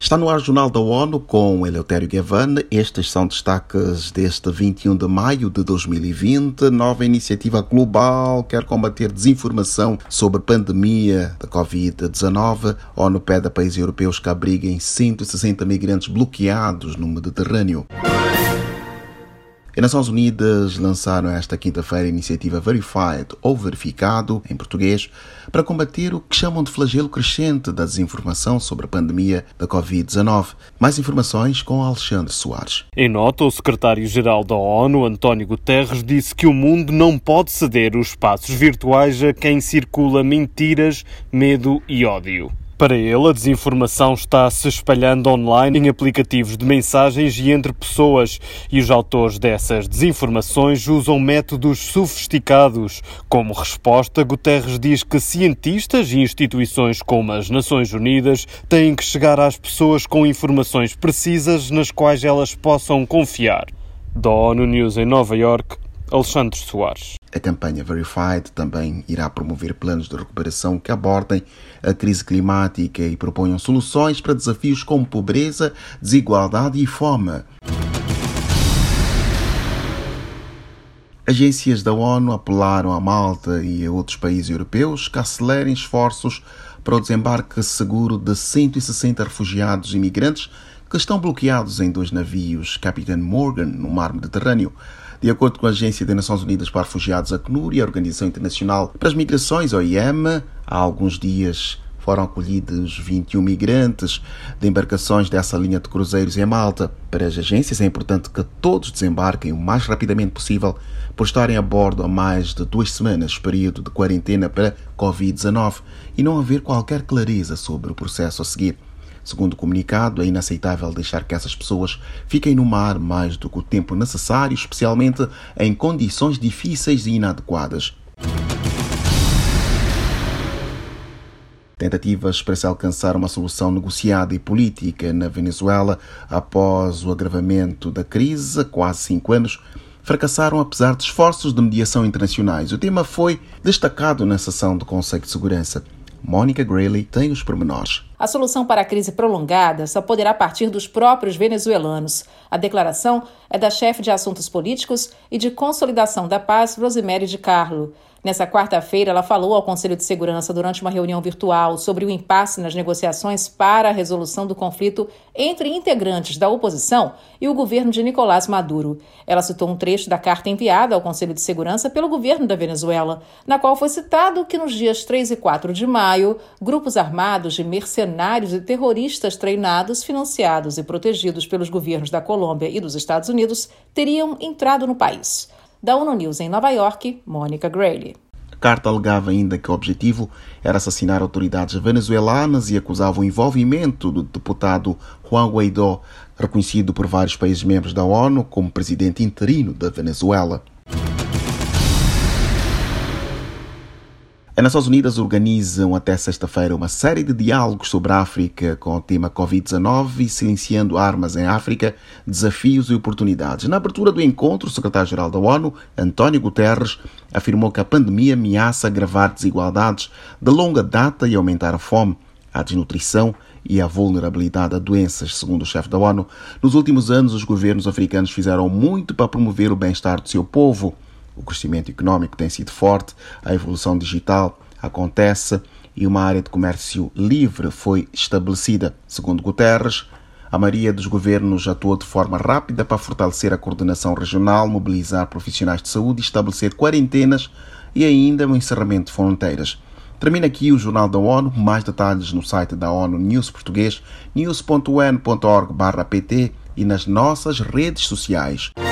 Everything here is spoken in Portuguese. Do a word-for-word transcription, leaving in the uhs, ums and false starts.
Está no ar o Jornal da ONU com Eleutério Gavan. Estes são destaques deste vinte e um de maio de dois mil e vinte. Nova iniciativa global quer combater desinformação sobre a pandemia da covid dezenove. A ONU pede a países europeus que abriguem cento e sessenta migrantes bloqueados no Mediterrâneo. As Nações Unidas lançaram esta quinta-feira a iniciativa Verified, ou Verificado, em português, para combater o que chamam de flagelo crescente da desinformação sobre a pandemia da covid dezenove. Mais informações com Alexandre Soares. Em nota, o secretário-geral da ONU, António Guterres, disse que o mundo não pode ceder os espaços virtuais a quem circula mentiras, medo e ódio. Para ele, a desinformação está se espalhando online em aplicativos de mensagens e entre pessoas, e os autores dessas desinformações usam métodos sofisticados. Como resposta, Guterres diz que cientistas e instituições como as Nações Unidas têm que chegar às pessoas com informações precisas nas quais elas possam confiar. Da ONU News em Nova Iorque, Alexandre Soares. A campanha Verified também irá promover planos de recuperação que abordem a crise climática e proponham soluções para desafios como pobreza, desigualdade e fome. Agências da ONU apelaram a Malta e a outros países europeus que acelerem esforços para o desembarque seguro de cento e sessenta refugiados e imigrantes que estão bloqueados em dois navios Capitão Morgan, no mar Mediterrâneo. De acordo com a Agência das Nações Unidas para Refugiados, a ACNUR, e a Organização Internacional para as Migrações, O I M, há alguns dias foram acolhidos vinte e um migrantes de embarcações dessa linha de cruzeiros em Malta. Para as agências é importante que todos desembarquem o mais rapidamente possível por estarem a bordo há mais de duas semanas, período de quarentena para covid dezenove, e não haver qualquer clareza sobre o processo a seguir. Segundo o comunicado, é inaceitável deixar que essas pessoas fiquem no mar mais do que o tempo necessário, especialmente em condições difíceis e inadequadas. Tentativas para se alcançar uma solução negociada e política na Venezuela após o agravamento da crise há quase cinco anos fracassaram apesar de esforços de mediação internacionais. O tema foi destacado na sessão do Conselho de Segurança. Monica Grayley tem os pormenores. A solução para a crise prolongada só poderá partir dos próprios venezuelanos. A declaração é da chefe de assuntos políticos e de consolidação da paz, Rosemary de Carlo. Nessa quarta-feira, ela falou ao Conselho de Segurança durante uma reunião virtual sobre o impasse nas negociações para a resolução do conflito entre integrantes da oposição e o governo de Nicolás Maduro. Ela citou um trecho da carta enviada ao Conselho de Segurança pelo governo da Venezuela, na qual foi citado que nos dias três e quatro de maio, grupos armados de mercenários e terroristas treinados, financiados e protegidos pelos governos da Colômbia e dos Estados Unidos teriam entrado no país. Da ONU News em Nova Iorque, Monica Grayley. A carta alegava ainda que o objetivo era assassinar autoridades venezuelanas e acusava o envolvimento do deputado Juan Guaidó, reconhecido por vários países membros da ONU como presidente interino da Venezuela. As Nações Unidas organizam até sexta-feira uma série de diálogos sobre a África com o tema covid dezenove e silenciando armas em África, desafios e oportunidades. Na abertura do encontro, o secretário-geral da ONU, António Guterres, afirmou que a pandemia ameaça agravar desigualdades de longa data e aumentar a fome, a desnutrição e a vulnerabilidade a doenças. Segundo o chefe da ONU, nos últimos anos os governos africanos fizeram muito para promover o bem-estar do seu povo. O crescimento económico tem sido forte, a evolução digital acontece e uma área de comércio livre foi estabelecida. Segundo Guterres, a maioria dos governos atuou de forma rápida para fortalecer a coordenação regional, mobilizar profissionais de saúde, estabelecer quarentenas e ainda o encerramento de fronteiras. Termina aqui o Jornal da ONU. Mais detalhes no site da ONU News Português, news ponto un ponto org barra pt e nas nossas redes sociais.